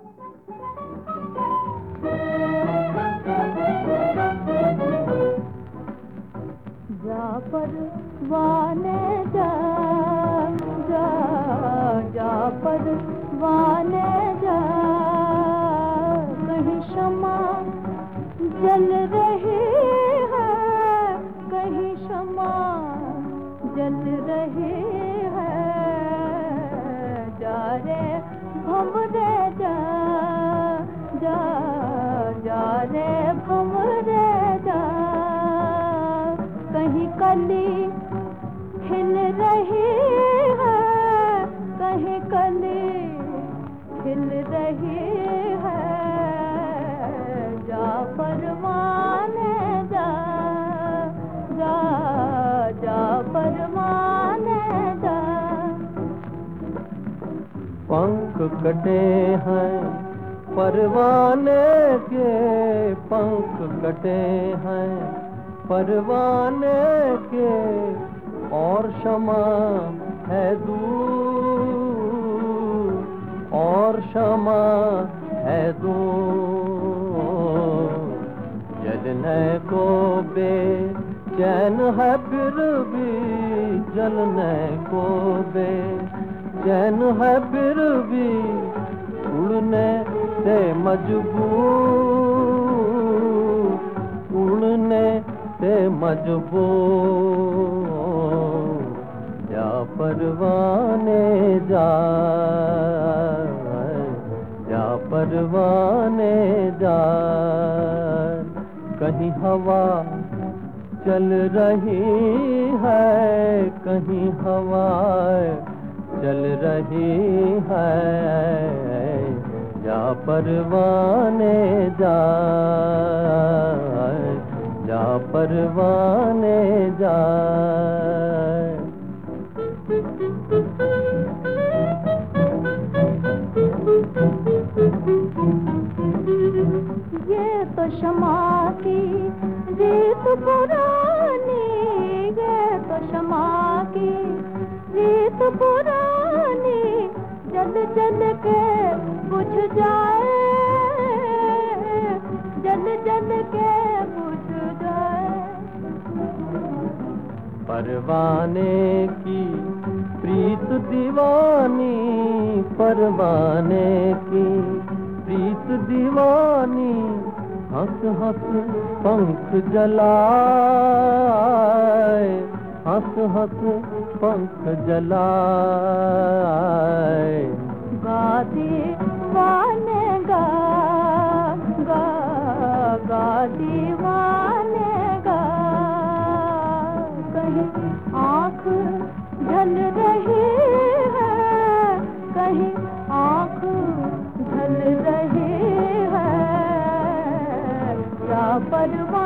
जा परवाने जा, जा जा परवाने जा, कहीं शमा जल रही है, कहीं शमा जल रही है। जा रे भंवरे जा, जा जा रे भंवरे जा, कहीं कली खिल रही है, कहीं कली खिल रही है। जा परवाने जा, जा जा परवाने जा। पंख कटे हैं परवाने के, पंख कटे हैं परवाने के, और शमा है दूर, और शमा है दूर। जलने को बेचैन है फिर भी, जलने को बेचैन है फिर भी, उड़ने से मजबूर, उड़ने से मजबूर। जा परवाने जा, जा परवाने जा, कहीं हवा चल रही है, कहीं हवा चल रही है। जा परवाने जा, जा परवाने जा। ये तो शमा की रीत पुरानी, ये तो शमा की रीत पुरानी, जल जल के बुझ जाए, जल जल के बुझ जाए। परवाने की प्रीत दीवानी, परवाने की प्रीत दीवानी, हंस हंस पंख जलाए, हंस हंस पंख जलाए। गा दीवाने गा, गा गा दीवाने गा, कहीं आँख ढल रही है, कहीं आँख ढल रही है। जा परवाने